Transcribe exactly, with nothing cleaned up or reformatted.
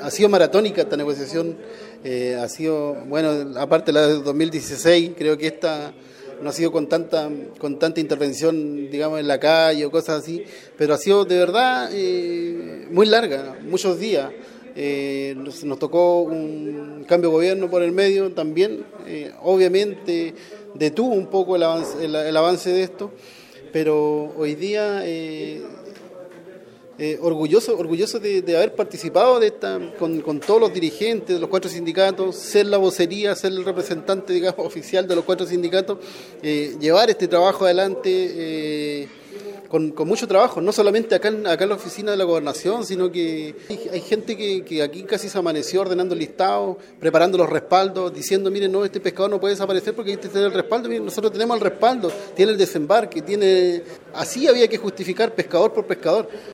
ha sido maratónica esta negociación, eh, ha sido, bueno, aparte la de dos mil dieciséis, creo que esta no ha sido con tanta con tanta intervención, digamos, en la calle o cosas así, pero ha sido de verdad eh, muy larga, muchos días. Eh, nos, nos tocó un cambio de gobierno por el medio también, eh, obviamente detuvo un poco el avance, el, el avance de esto, pero hoy día eh, eh, orgulloso orgulloso de, de haber participado de esta con, con todos los dirigentes de los cuatro sindicatos, ser la vocería, ser el representante, digamos, oficial de los cuatro sindicatos, eh, llevar este trabajo adelante. Eh, Con, con mucho trabajo, no solamente acá en, acá en la oficina de la Gobernación, sino que hay, hay gente que, que aquí casi se amaneció ordenando el listado, preparando los respaldos, diciendo, miren, no, este pescador no puede desaparecer porque este tiene el respaldo. Miren, nosotros tenemos el respaldo, tiene el desembarque, tiene... Así había que justificar pescador por pescador.